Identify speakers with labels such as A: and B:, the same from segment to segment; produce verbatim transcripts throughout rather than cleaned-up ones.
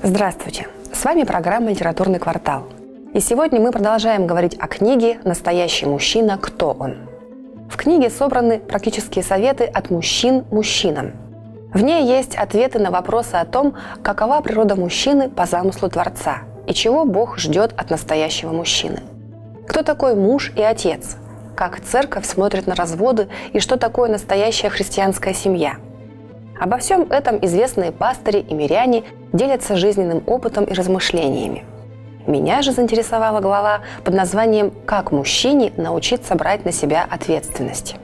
A: Здравствуйте! С вами программа «Литературный квартал». И сегодня мы продолжаем говорить о книге «Настоящий мужчина. Кто он?». В книге собраны практические советы от мужчин мужчинам. В ней есть ответы на вопросы о том, какова природа мужчины по замыслу Творца и чего Бог ждет от настоящего мужчины. Кто такой муж и отец? Как церковь смотрит на разводы и что такое настоящая христианская семья? Обо всем этом известные пастыри и миряне делятся жизненным опытом и размышлениями. Меня же заинтересовала глава под названием «Как мужчине научиться брать на себя ответственность».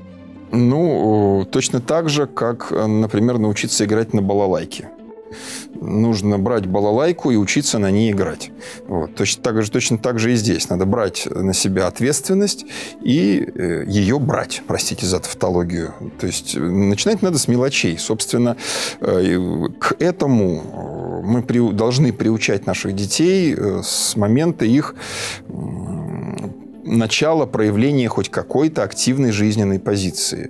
B: Ну, точно так же, как, например, научиться играть на балалайке. Нужно брать балалайку и учиться на ней играть. Вот. Точно, так же, точно так же и здесь. Надо брать на себя ответственность и э, ее брать, простите за тавтологию. То есть начинать надо с мелочей. Собственно, э, к этому мы при, должны приучать наших детей э, с момента их э, начала проявления хоть какой-то активной жизненной позиции.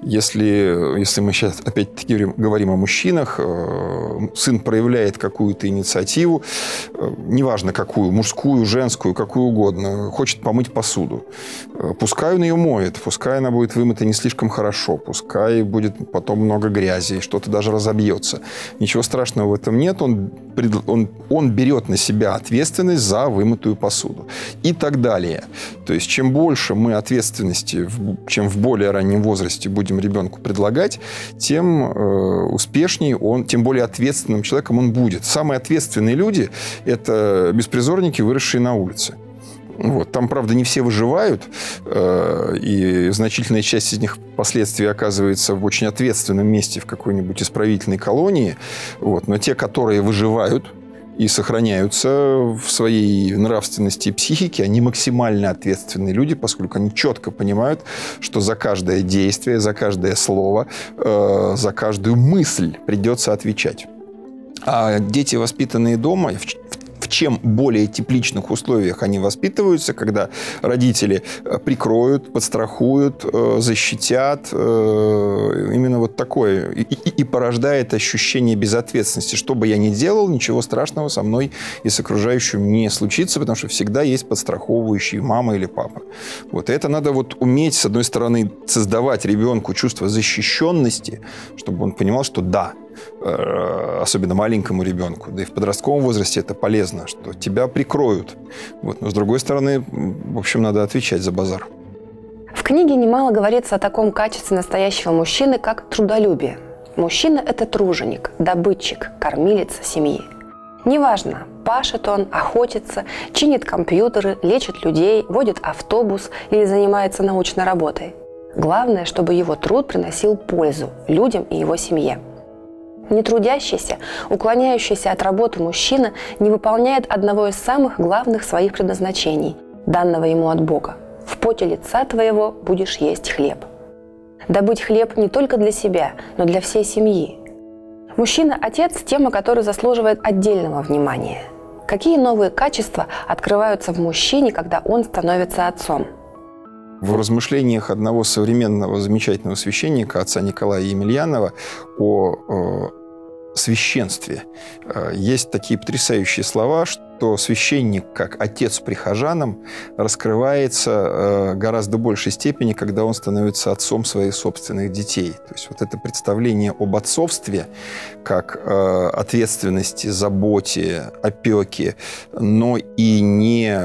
B: Если, если мы сейчас опять-таки говорим о мужчинах, сын проявляет какую-то инициативу, неважно какую, мужскую, женскую, какую угодно, хочет помыть посуду. Пускай он ее моет, пускай она будет вымыта не слишком хорошо, пускай будет потом много грязи, что-то даже разобьется. Ничего страшного в этом нет, он, он, он берет на себя ответственность за вымытую посуду. И так далее. То есть, чем больше мы ответственности, чем в более раннем возрасте будем ребенку предлагать, тем э, успешнее он, тем более ответственным человеком он будет. Самые ответственные люди – это беспризорники, выросшие на улице. Вот. Там, правда, не все выживают, э, и значительная часть из них впоследствии оказывается в очень ответственном месте в какой-нибудь исправительной колонии. Вот. Но те, которые выживают и сохраняются в своей нравственности и психике, они максимально ответственные люди, поскольку они четко понимают, что за каждое действие, за каждое слово, э, за каждую мысль придется отвечать. А дети, воспитанные дома, в в чем более тепличных условиях они воспитываются, когда родители прикроют, подстрахуют, защитят. Именно вот такое. И, и, и порождает ощущение безответственности. Что бы я ни делал, ничего страшного со мной и с окружающим не случится, потому что всегда есть подстраховывающие мама или папа. Вот. И это надо вот уметь, с одной стороны, создавать ребенку чувство защищенности, чтобы он понимал, что да, особенно маленькому ребенку, да и в подростковом возрасте это полезно, что тебя прикроют. Вот. Но, с другой стороны, в общем, надо отвечать за базар.
A: В книге немало говорится о таком качестве настоящего мужчины, как трудолюбие. Мужчина – это труженик, добытчик, кормилец семьи. Неважно, пашет он, охотится, чинит компьютеры, лечит людей, водит автобус или занимается научной работой. Главное, чтобы его труд приносил пользу людям и его семье. Нетрудящийся, уклоняющийся от работы мужчина не выполняет одного из самых главных своих предназначений, данного ему от Бога. В поте лица твоего будешь есть хлеб. Добыть хлеб не только для себя, но для всей семьи. Мужчина-отец – тема, которая заслуживает отдельного внимания. Какие новые качества открываются в мужчине, когда он становится отцом?
B: В размышлениях одного современного замечательного священника, отца Николая Емельянова, о, о священстве есть такие потрясающие слова, что священник, как отец прихожанам, раскрывается гораздо большей степени, когда он становится отцом своих собственных детей. То есть вот это представление об отцовстве как ответственности, заботе, опеке, но и не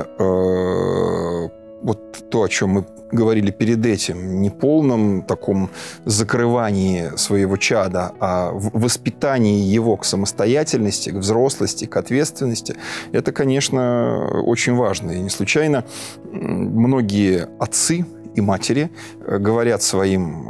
B: вот то, о чем мы говорили перед этим, не полном таком закрывании своего чада, а в воспитании его к самостоятельности, к взрослости, к ответственности, это, конечно, очень важно. И не случайно многие отцы и матери говорят своим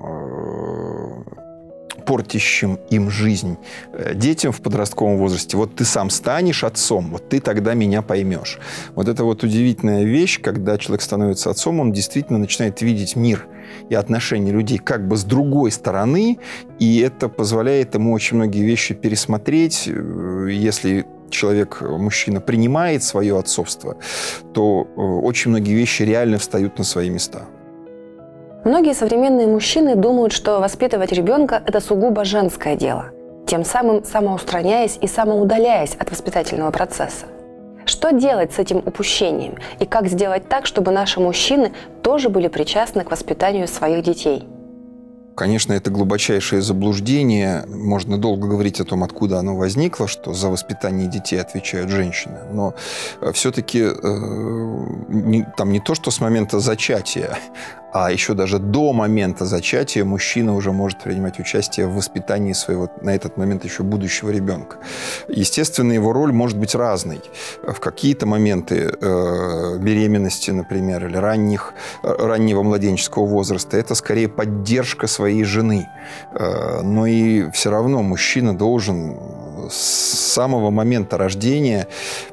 B: портящим им жизнь детям в подростковом возрасте: вот ты сам станешь отцом, вот ты тогда меня поймешь. Вот это вот удивительная вещь, когда человек становится отцом, он действительно начинает видеть мир и отношения людей как бы с другой стороны, и это позволяет ему очень многие вещи пересмотреть. Если человек, мужчина, принимает свое отцовство, то очень многие вещи реально встают на свои места.
A: Многие современные мужчины думают, что воспитывать ребенка – это сугубо женское дело. тем самым самоустраняясь и самоудаляясь от воспитательного процесса. Что делать с этим упущением и как сделать так, чтобы наши мужчины тоже были причастны к воспитанию своих детей?
B: Конечно, это глубочайшее заблуждение. Можно долго говорить о том, откуда оно возникло, что за воспитание детей отвечают женщины. Но все-таки э, не, там не то, что с момента зачатия, а еще даже до момента зачатия мужчина уже может принимать участие в воспитании своего, на этот момент еще будущего ребенка. Естественно, его роль может быть разной. В какие-то моменты э, беременности, например, или ранних, раннего младенческого возраста это скорее поддержка своей жены. Э, но и все равно мужчина должен с самого момента рождения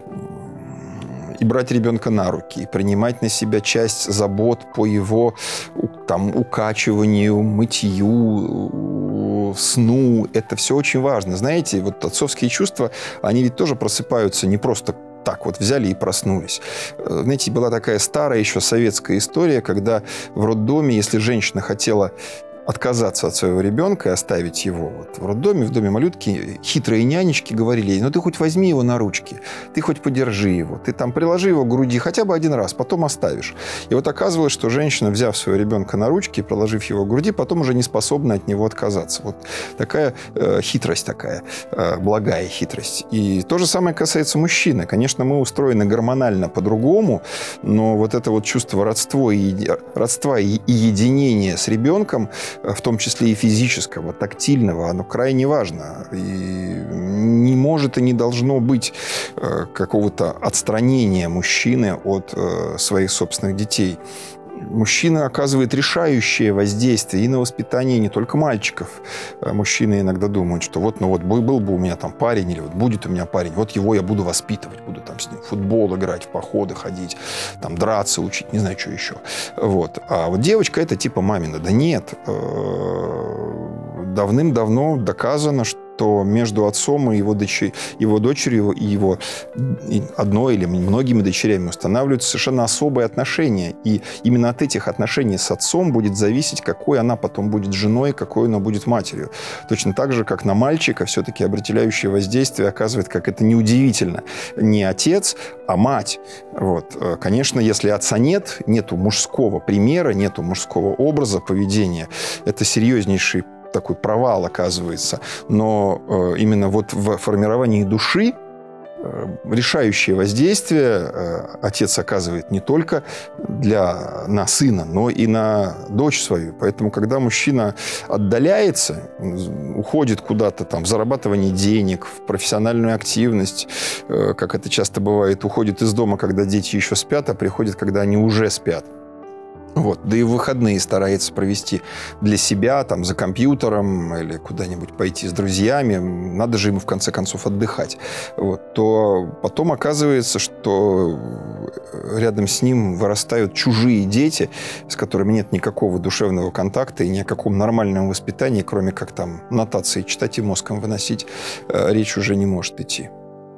B: и брать ребенка на руки, и принимать на себя часть забот по его там, укачиванию, мытью, сну. Это все очень важно. Знаете, вот отцовские чувства, они ведь тоже просыпаются не просто так вот взяли и проснулись. Знаете, была такая старая еще советская история, когда в роддоме, если женщина хотела отказаться от своего ребенка и оставить его вот в роддоме, в доме малютки, хитрые нянечки говорили ей: ну ты хоть возьми его на ручки, ты хоть подержи его, ты там приложи его к груди хотя бы один раз, потом оставишь. И вот оказывалось, что женщина, взяв своего ребенка на ручки, приложив его к груди, потом уже не способна от него отказаться. Вот такая э, хитрость такая, э, благая хитрость. И то же самое касается мужчины. Конечно, мы устроены гормонально по-другому, но вот это вот чувство родства и, родства и, и единения с ребенком, в том числе и физического, тактильного, оно крайне важно. И не может и не должно быть э, какого-то отстранения мужчины от э, своих собственных детей. Мужчина оказывает решающее воздействие и на воспитание не только мальчиков. Мужчины иногда думают, что вот, ну вот был бы у меня там парень, или вот будет у меня парень, вот его я буду воспитывать, буду там с ним в футбол играть, в походы ходить, там драться учить, не знаю, что еще. Вот. А вот девочка — это типа мамина. Да нет. Давным-давно доказано, что то между отцом и его, дочерью, его дочерью и его одной или многими дочерями устанавливаются совершенно особые отношения. И именно от этих отношений с отцом будет зависеть, какой она потом будет женой, какой она будет матерью. Точно так же, как на мальчика все-таки определяющее воздействие оказывает, как это неудивительно, не отец, а мать. Вот. Конечно, если отца нет, нету мужского примера, нету мужского образа поведения, это серьезнейший такой провал оказывается. Но э, именно вот в формировании души э, решающее воздействие э, отец оказывает не только для, на сына, но и на дочь свою. Поэтому, когда мужчина отдаляется, уходит куда-то там в зарабатывание денег, в профессиональную активность, э, как это часто бывает, уходит из дома, когда дети еще спят, а приходит, когда они уже спят. Вот. Да и в выходные старается провести для себя, там, за компьютером или куда-нибудь пойти с друзьями. Надо же ему, в конце концов, отдыхать. Вот. То потом оказывается, что рядом с ним вырастают чужие дети, с которыми нет никакого душевного контакта и ни о каком нормальном воспитании, кроме как там нотации читать и мозгом выносить, речь уже не может идти.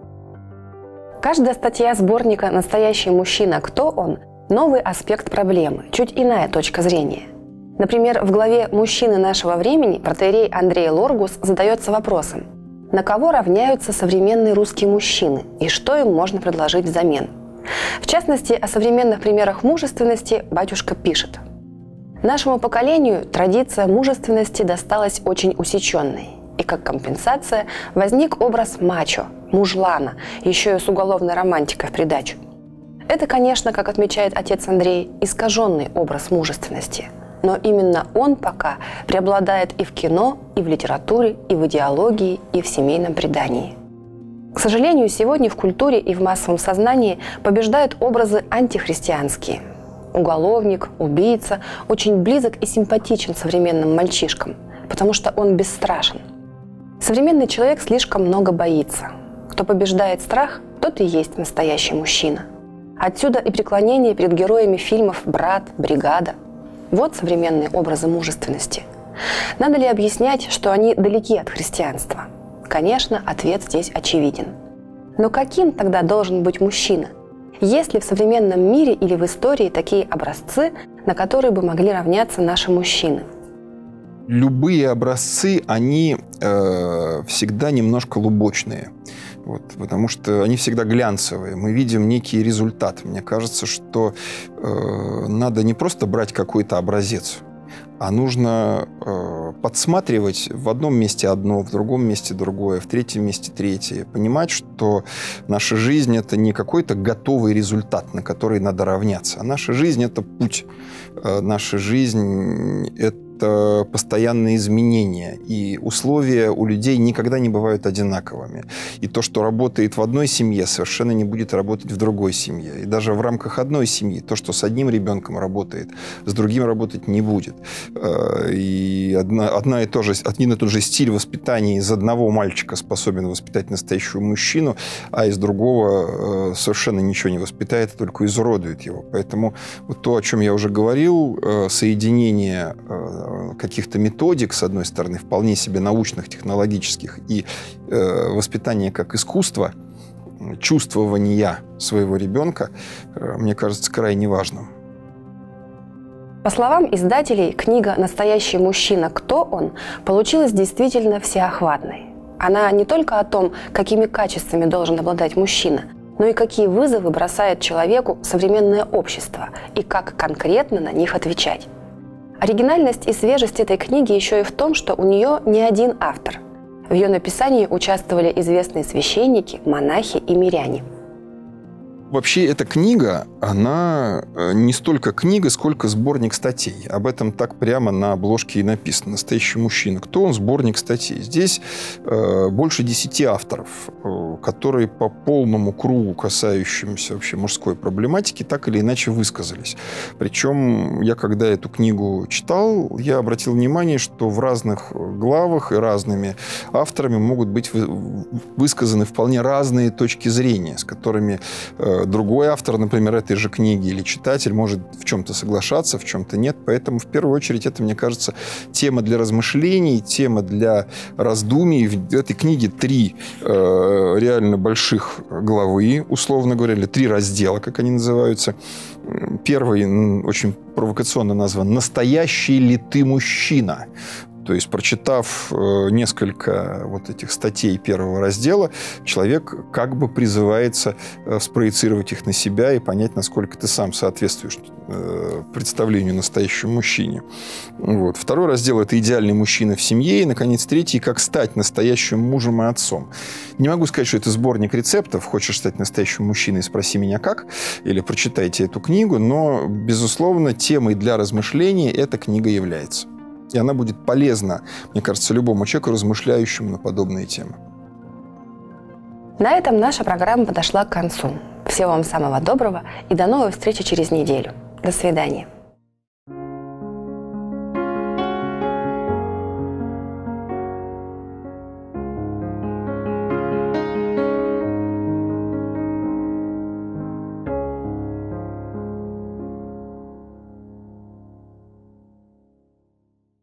A: Каждая статья сборника «Настоящий мужчина. Кто он?» новый аспект проблемы, чуть иная точка зрения. Например, в главе «Мужчины нашего времени» протоиерей Андрей Лоргус задается вопросом: на кого равняются современные русские мужчины и что им можно предложить взамен? В частности, о современных примерах мужественности батюшка пишет: нашему поколению традиция мужественности досталась очень усеченной, и как компенсация возник образ мачо, мужлана, еще и с уголовной романтикой в придачу. Это, конечно, как отмечает отец Андрей, искаженный образ мужественности. Но именно он пока преобладает и в кино, и в литературе, и в идеологии, и в семейном предании. К сожалению, сегодня в культуре и в массовом сознании побеждают образы антихристианские. Уголовник, убийца очень близок и симпатичен современным мальчишкам, потому что он бесстрашен. Современный человек слишком много боится. Кто побеждает страх, тот и есть настоящий мужчина. Отсюда и преклонение перед героями фильмов «Брат», «Бригада». Вот современные образы мужественности. Надо ли объяснять, что они далеки от христианства? Конечно, ответ здесь очевиден. Но каким тогда должен быть мужчина? Есть ли в современном мире или в истории такие образцы, на которые бы могли равняться наши мужчины?
B: любые образцы, они э, всегда немножко лубочные. Вот, потому что они всегда глянцевые. Мы видим некий результат. Мне кажется, что э, надо не просто брать какой-то образец, а нужно э, подсматривать в одном месте одно, в другом месте другое, в третьем месте третье. Понимать, что наша жизнь – это не какой-то готовый результат, на который надо равняться. А наша жизнь – это путь. Э, наша жизнь – это постоянные изменения. И условия у людей никогда не бывают одинаковыми. И то, что работает в одной семье, совершенно не будет работать в другой семье. И даже в рамках одной семьи то, что с одним ребенком работает, с другим работать не будет. И одна, одна и то же, один и тот же стиль воспитания из одного мальчика способен воспитать настоящего мужчину, а из другого совершенно ничего не воспитает, только изуродует его. Поэтому вот то, о чем я уже говорил, соединение каких-то методик, с одной стороны, вполне себе научных, технологических, и э, воспитание как искусство, чувствования своего ребенка, э, мне кажется, крайне важным.
A: По словам издателей, книга «Настоящий мужчина. Кто он?» получилась действительно всеохватной. Она не только о том, какими качествами должен обладать мужчина, но и какие вызовы бросает человеку современное общество и как конкретно на них отвечать. Оригинальность и свежесть этой книги еще и в том, что у нее не один автор. В ее написании участвовали известные священники, монахи и миряне.
B: Вообще, эта книга, она не столько книга, сколько сборник статей. Об этом так прямо на обложке и написано. «Настоящий мужчина. Кто он?» Сборник статей. Здесь э, больше десяти авторов, э, которые по полному кругу, касающимся вообще мужской проблематики, так или иначе высказались. Причем я, когда эту книгу читал, я обратил внимание, что в разных главах и разными авторами могут быть высказаны вполне разные точки зрения, с которыми э, другой автор, например, этой же книги или читатель может в чем-то соглашаться, в чем-то нет. Поэтому, в первую очередь, это, мне кажется, тема для размышлений, тема для раздумий. В этой книге три э, реально больших главы, условно говоря, или три раздела, как они называются. Первый очень провокационно назван «Настоящий ли ты мужчина?». То есть, прочитав несколько вот этих статей первого раздела, человек как бы призывается спроецировать их на себя и понять, насколько ты сам соответствуешь представлению настоящему мужчине. Вот. Второй раздел – это «Идеальный мужчина в семье». И, наконец, третий – «Как стать настоящим мужем и отцом». Не могу сказать, что это сборник рецептов. Хочешь стать настоящим мужчиной – спроси меня как. Или прочитайте эту книгу. Но, безусловно, темой для размышления эта книга является. И она будет полезна, мне кажется, любому человеку, размышляющему на подобные темы.
A: На этом наша программа подошла к концу. Всего вам самого доброго и до новой встречи через неделю. До свидания.